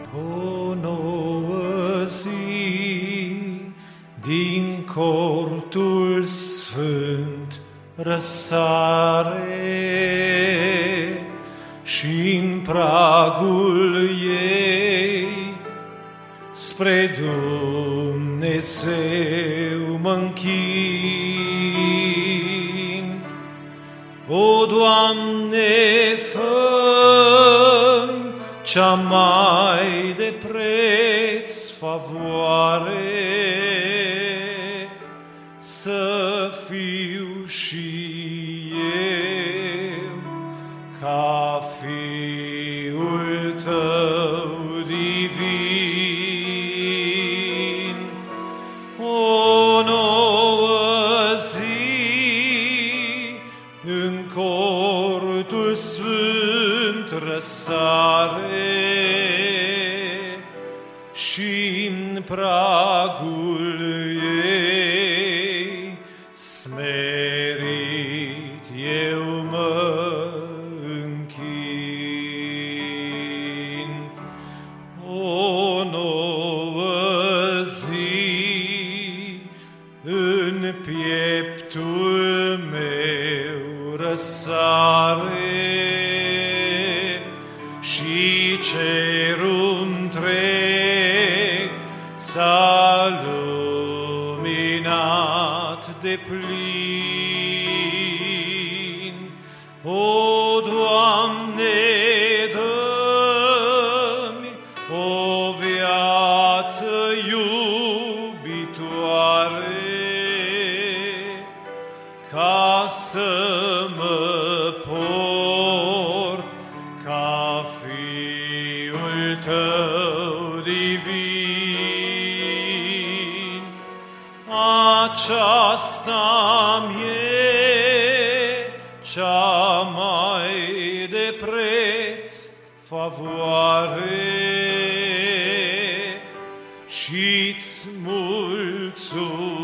O nouă zi, din cortul sfânt răsare și-n pragul ei spre Dumnezeu mă-nchin. O, Doamne, fă-mi cea mai de preț favoare, să fiu și eu ca Fiul Tău divin. O nouă zi, în cortul sfânt răsare și-n pragul ei smerit eu mă închin. O nouă zi, în pieptul meu răsare și cerul întreg s-a luminat de plin. O, Doamne, dă-mi o viață iubitoare, ca să mă port ca Fiul Tău divin. Aceasta-mi-e cea mai de preț favoare și-ți mulțumesc